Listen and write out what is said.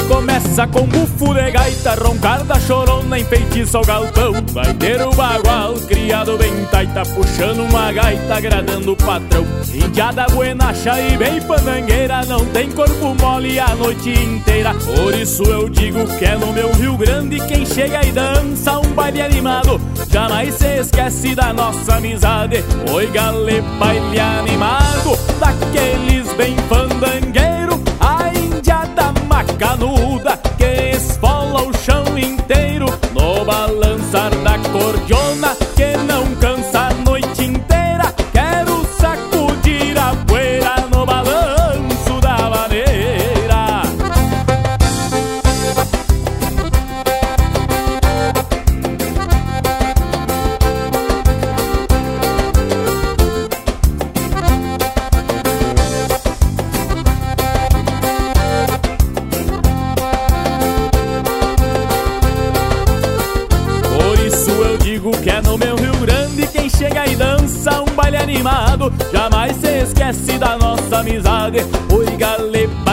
Começa com bufo de gaita, roncar da chorona, enfeitiça o galpão. Vai ter o bagual, criado bem taita, puxando uma gaita, agradando o patrão. Indiada buenacha e bem pandangueira, não tem corpo mole a noite inteira. Por isso eu digo que é no meu Rio Grande quem chega e dança um baile animado jamais se esquece da nossa amizade. Oi galê, baile animado, daqueles bem fandangueiro, a indiada macanuda que esfola o chão inteiro no balançar da cordiona que não cansa a noite inteira. Quero sacudir a poeira no balanço da maneira. Que é no meu Rio Grande quem chega e dança um baile animado jamais se esquece da nossa amizade. Oi galê,